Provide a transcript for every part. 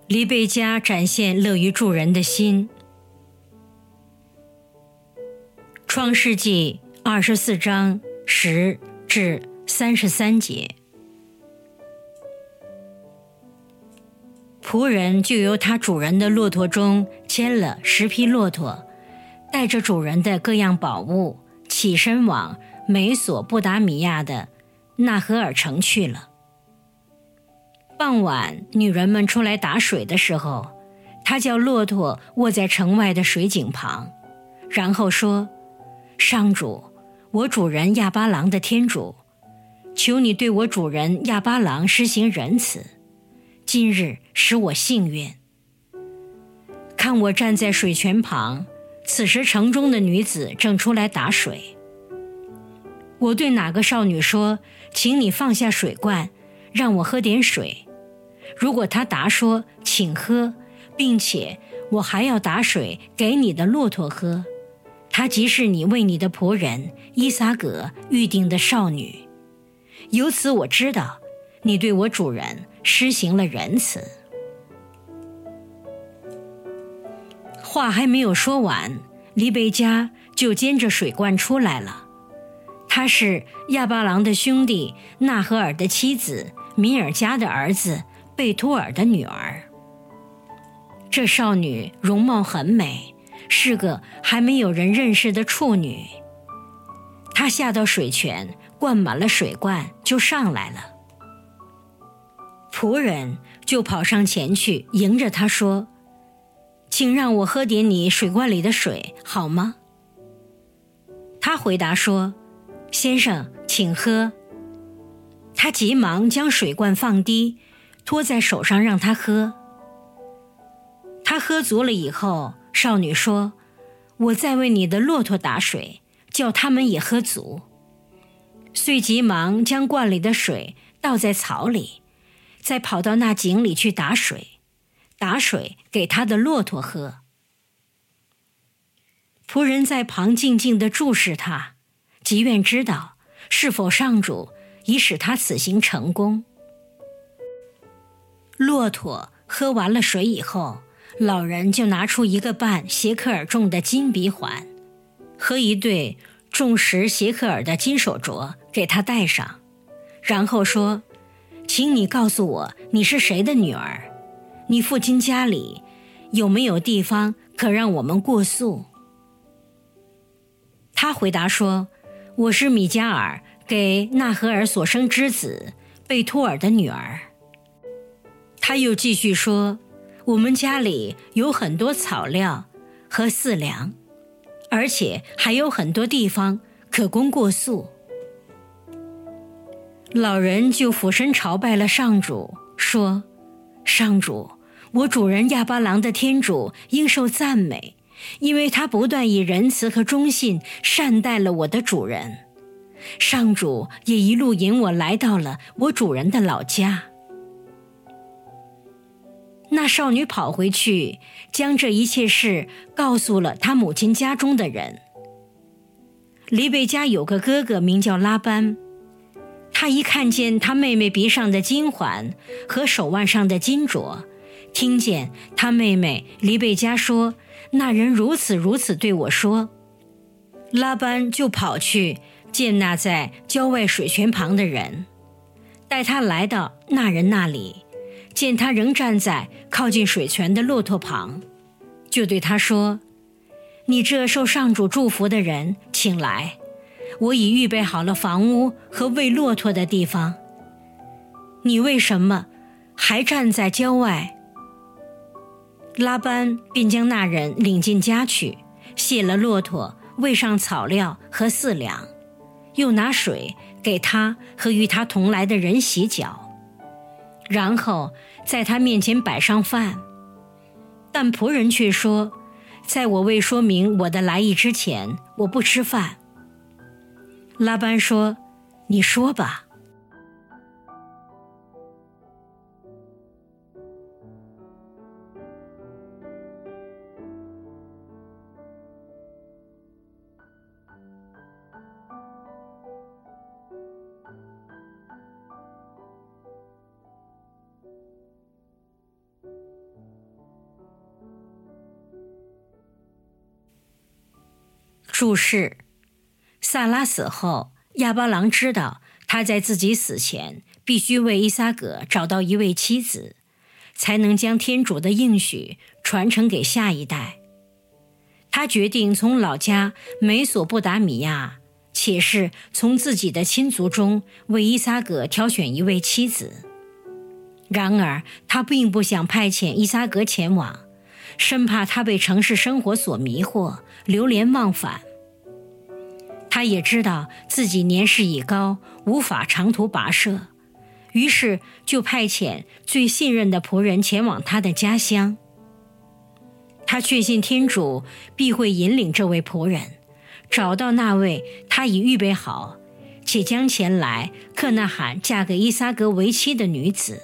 黎贝加展现乐于助人的心。创世纪24章10至33节。仆人就由他主人的骆驼中牵了10匹骆驼，带着主人的各样宝物，起身往美索不达米亚的纳荷尔城去了。傍晚，女人们出来打水的时候，他叫骆驼卧在城外的水井旁，然后说：上主，我主人亚巴郎的天主，求你对我主人亚巴郎施行仁慈，今日使我幸愿。看我站在水泉旁，此时城中的女子正出来打水。我对哪个少女说：请你放下水罐，让我喝点水。如果她答说：请喝，并且我还要打水给你的骆驼喝，她即是你为你的仆人伊撒葛预定的少女。由此我知道你对我主人施行了仁慈。话还没有说完，黎贝加就牵着水罐出来了。她是亚巴郎的兄弟纳荷尔的妻子米尔加的儿子贝托尔的女儿。这少女容貌很美，是个还没有人认识的处女。她下到水泉，灌满了水罐，就上来了。仆人就跑上前去迎着她说：请让我喝点你水罐里的水好吗？她回答说：先生，请喝。他急忙将水罐放低，托在手上让他喝。他喝足了以后，少女说：我再为你的骆驼打水，叫他们也喝足。遂急忙将罐里的水倒在槽里，再跑到那井里去打水给他的骆驼喝。仆人在旁静静地注视他，急愿知道是否上主已使他此行成功。骆驼喝完了水以后，老人就拿出1个半谢克尔重的金鼻环和1对重10谢克尔的金手镯给他戴上，然后说：请你告诉我你是谁的女儿，你父亲家里有没有地方可让我们过宿？他回答说：我是米加尔给纳荷尔所生之子贝托尔的女儿。他又继续说：我们家里有很多草料和饲粮，而且还有很多地方可供过宿。老人就俯身朝拜了上主，说：上主，我主人亚巴郎的天主应受赞美，因为他不断以仁慈和忠信善待了我的主人。上主也一路引我来到了我主人的老家。那少女跑回去，将这一切事告诉了她母亲家中的人。黎贝加有个哥哥名叫拉班，他一看见他妹妹鼻上的金环和手腕上的金镯，听见他妹妹黎贝加说那人如此如此对我说，拉班就跑去见那在郊外水泉旁的人，带他来到那人那里，见他仍站在靠近水泉的骆驼旁，就对他说：你这受上主祝福的人，请来，我已预备好了房屋和喂骆驼的地方，你为什么还站在郊外？拉班便将那人领进家去，卸了骆驼，喂上草料和饲粮，又拿水给他和与他同来的人洗脚，然后在他面前摆上饭。但仆人却说：在我未说明我的来意之前，我不吃饭。拉班说：你说吧。 注释：萨拉死后，亚巴郎知道他在自己死前必须为伊撒葛找到一位妻子，才能将天主的应许传承给下一代。他决定从老家美索不达米亚，且是从自己的亲族中为伊撒葛挑选一位妻子。然而他并不想派遣伊撒葛前往，生怕他被城市生活所迷惑，流连忘返。他也知道自己年事已高，无法长途跋涉，于是就派遣最信任的仆人前往他的家乡。他确信天主必会引领这位仆人找到那位他已预备好且将前来克纳罕嫁给伊撒格为妻的女子。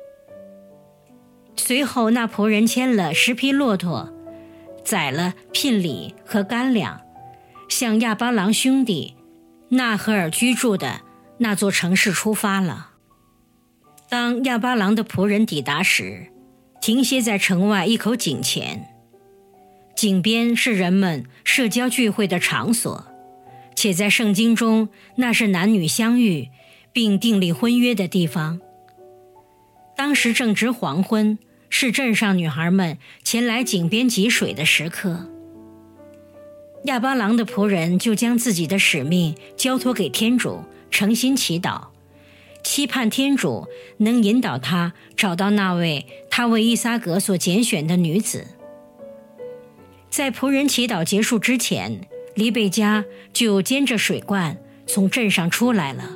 随后那仆人牵了10匹骆驼，宰了聘礼和干粮，向亚巴郎兄弟纳赫尔居住的那座城市出发了。当亚巴郎的仆人抵达时，停歇在城外一口井前。井边是人们社交聚会的场所，且在圣经中那是男女相遇并订立婚约的地方。当时正值黄昏，是镇上女孩们前来井边汲水的时刻。亚巴郎的仆人就将自己的使命交托给天主，诚心祈祷，期盼天主能引导他找到那位他为伊撒格所拣选的女子。在仆人祈祷结束之前，黎贝加就肩着水罐从镇上出来了。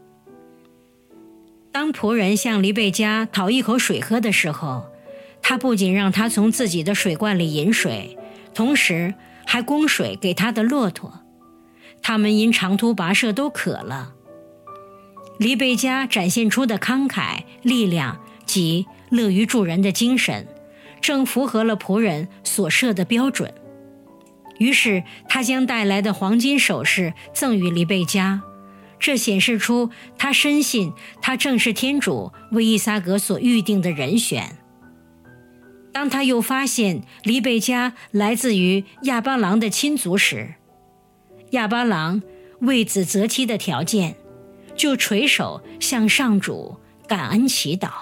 当仆人向黎贝加讨一口水喝的时候，他不仅让他从自己的水罐里饮水，同时还供水给他的骆驼。他们因长途跋涉都渴了。黎贝加展现出的慷慨、力量及乐于助人的精神，正符合了仆人所设的标准。于是他将带来的黄金首饰赠予黎贝加，这显示出他深信他正是天主为伊撒格所预定的人选。当他又发现黎贝加来自于亚巴郎的亲族时，亚巴郎为子择妻的条件，就垂手向上主感恩祈祷。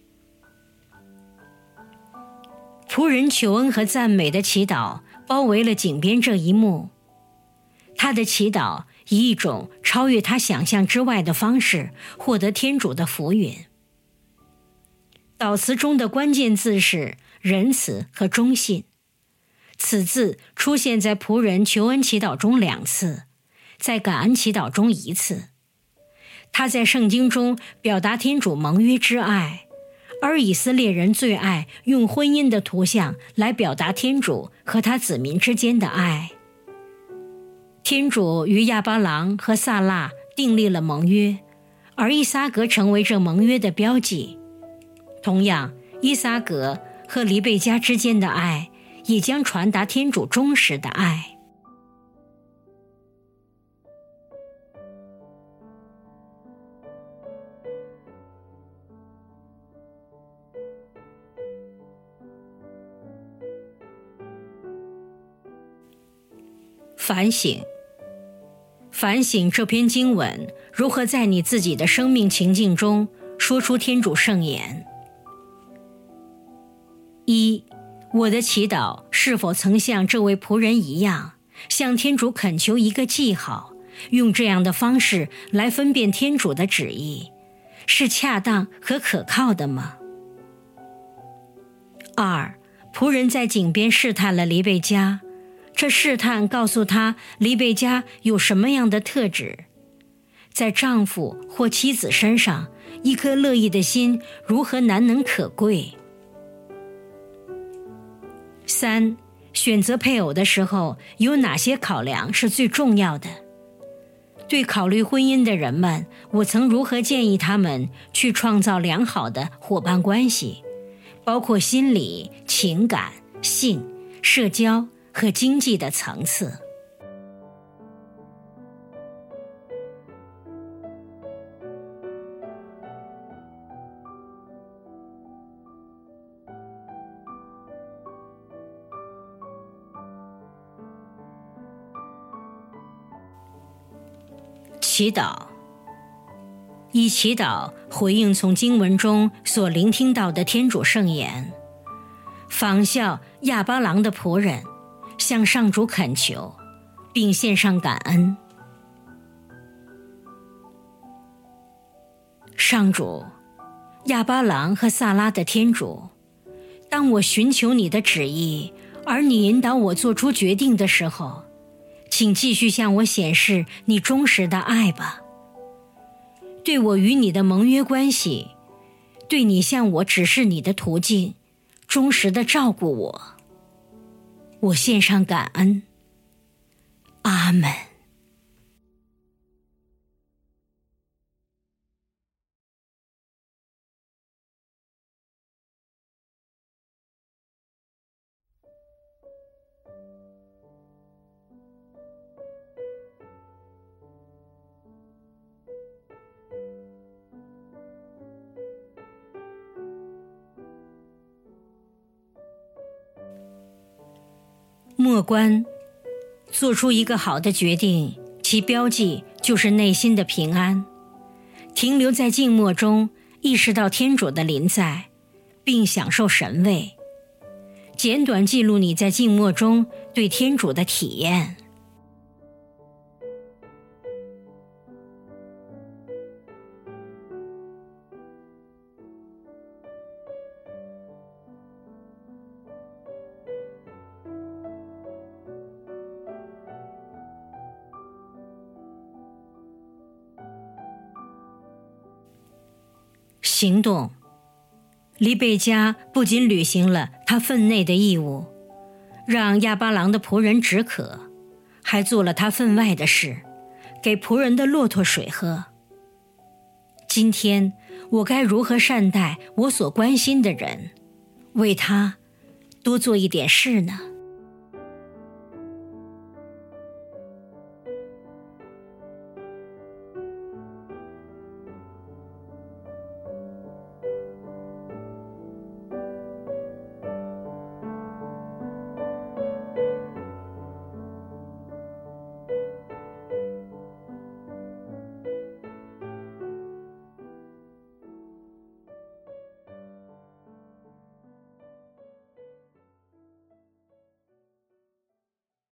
仆人求恩和赞美的祈祷包围了井边这一幕。他的祈祷以一种超越他想象之外的方式获得天主的福允。祷词中的关键字是仁慈和忠信，此字出现在仆人求恩祈祷中2次，在感恩祈祷中1次。他在圣经中表达天主盟约之爱，而以色列人最爱用婚姻的图像来表达天主和他子民之间的爱。天主与亚巴郎和萨拉订立了盟约，而伊撒格成为这盟约的标记。同样，伊撒格和黎贝加之间的爱也将传达天主忠实的爱。反省，反省这篇经文如何在你自己的生命情境中说出天主圣言。1. 我的祈祷是否曾像这位仆人一样，向天主恳求一个记号，用这样的方式来分辨天主的旨意，是恰当和可靠的吗？ 2. 仆人在井边试探了黎贝加，这试探告诉他黎贝加有什么样的特质。在丈夫或妻子身上，一颗乐意的心如何难能可贵。3. 选择配偶的时候，有哪些考量是最重要的？对考虑婚姻的人们，我曾如何建议他们去创造良好的伙伴关系，包括心理、情感、性、社交和经济的层次。 祈祷。以祈祷回应从经文中所聆听到的天主圣言，仿效亚巴郎的仆人，向上主恳求，并献上感恩。上主，亚巴郎和萨拉的天主，当我寻求你的旨意，而你引导我做出决定的时候，请继续向我显示你忠实的爱吧。对我与你的盟约关系，对你向我指示你的途径，忠实地照顾我，我献上感恩。阿们。默观，做出一个好的决定，其标记就是内心的平安。停留在静默中，意识到天主的临在，并享受神慰。简短记录你在静默中对天主的体验。行动，黎贝加不仅履行了他分内的义务，让亚巴郎的仆人止渴，还做了他分外的事，给仆人的骆驼水喝。今天我该如何善待我所关心的人，为他多做一点事呢？